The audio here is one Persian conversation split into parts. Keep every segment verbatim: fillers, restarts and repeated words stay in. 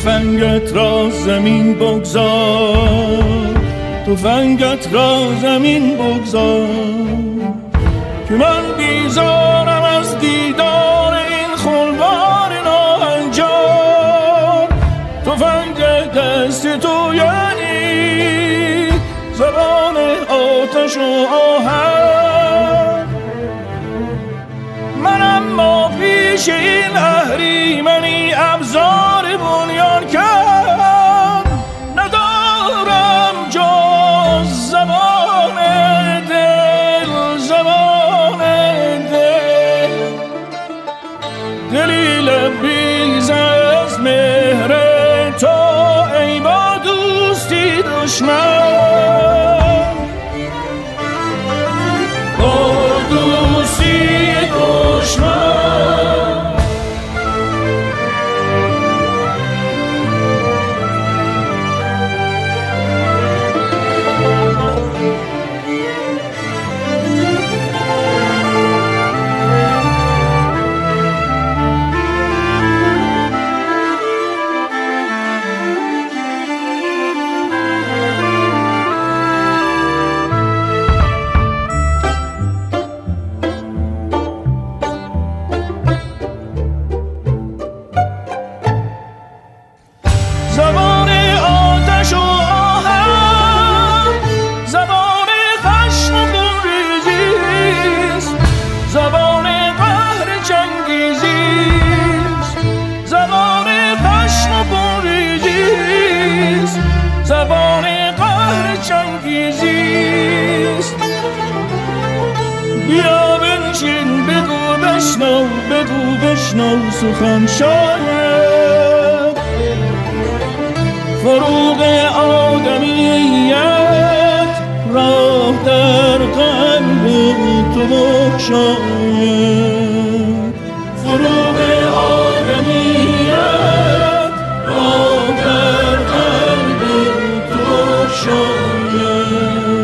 تفنگت را زمین بگذار، تفنگت را زمین بگذار، که من بیزارم از دیدار این خلوار ناهنجار. تفنگ دست تو یعنی زبان آتش و آهن، من اما پیش این اهریمنی ابزار بنیان کرد ندارم جز زبان دل، زبان دل، دلی لبریز از مهر تو ای با دوستی دشمن، با دوستی دشمن. زبان آتش و آهن، زبان خشم و خونریزیست، زبان قهر چنگیزیست، زبان خشم و خونریزیست، زبان قهر چنگیزیست. بیا بنشین بگو بشنو، بگو بشنو سخن شاید، فروغ آدمیت راه در قلب تو بگشاید، فروغ آدمیت راه در قلب تو بگشاید.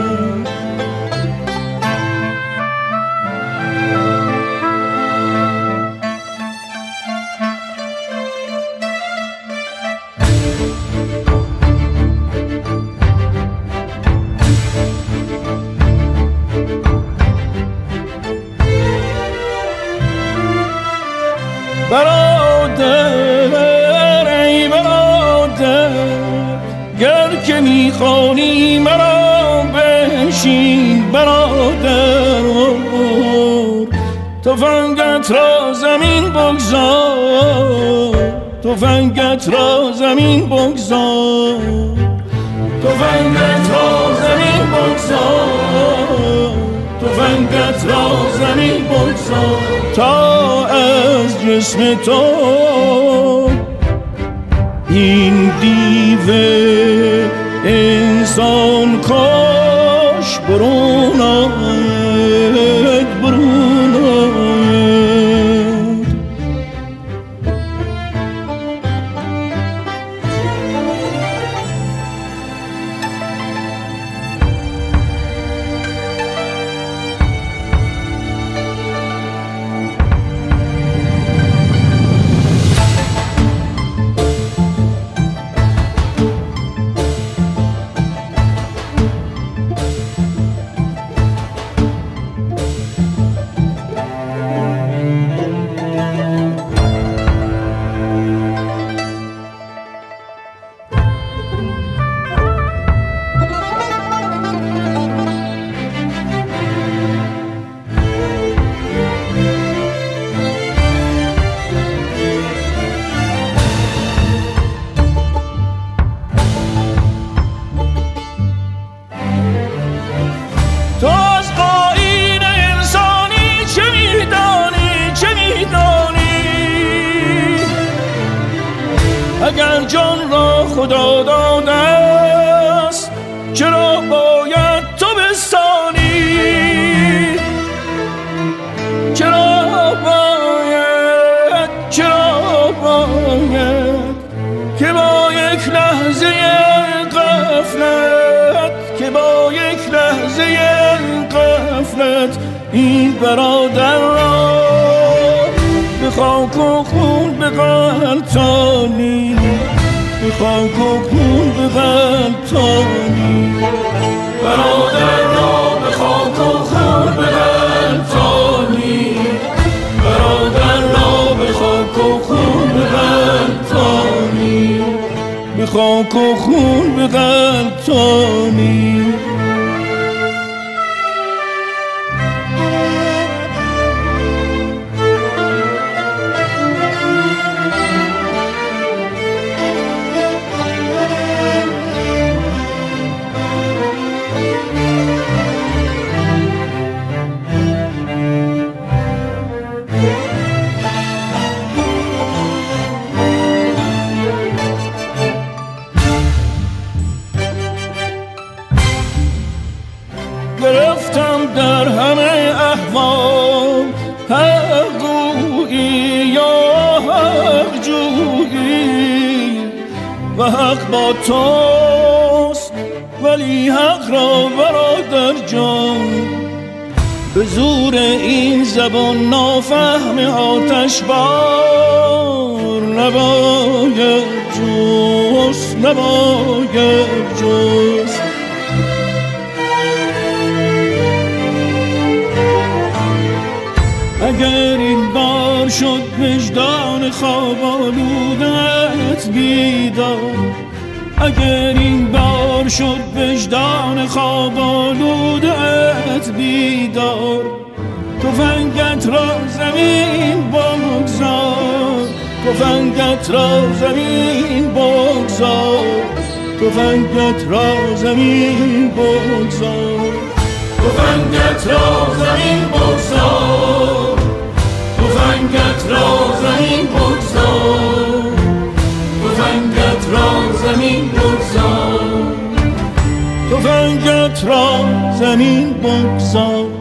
برادر ای برادر، گر که میخوانی مرا بنشین برادر، تفنگت را زمین بگذار، تفنگت را زمین بگذار، تفنگت را زمین بگذار، تفنگت را زمین بگذار، تا از جسم تو این دیو انسان کاش برون آید، برون آید. اگر جان را خدا داده است چرا باید تو بستانی؟ چرا باید، چرا باید که با یک لحظه غفلت، که با یک لحظه غفلت این برادر را به خاک و خون بغلطانی؟ به خاک و خون به غلطانی، برادر را به خاک و خون به غلطانی، برادر را به خاک و خون به غلطانی، به خاک و خون به غلطانی. گرفتم در همه احوال حق گویی یا حق جویی و حق با توست، ولی حق را برادر جان به زور این زبان نافهم آتش بار نباید جست، نباید جست. اگر این بار شد وجدان خواب آلودت بیدار، اگر این بار شد وجدان خواب آلودت بیدار، تفنگت را زمین بگذار، تفنگت را زمین بگذار، تفنگت را زمین بگذار، تفنگت را زمین بگذار، تفنگت را زمین بگذار، تفنگت را زمین بگذار، تفنگت را زمین بگذار.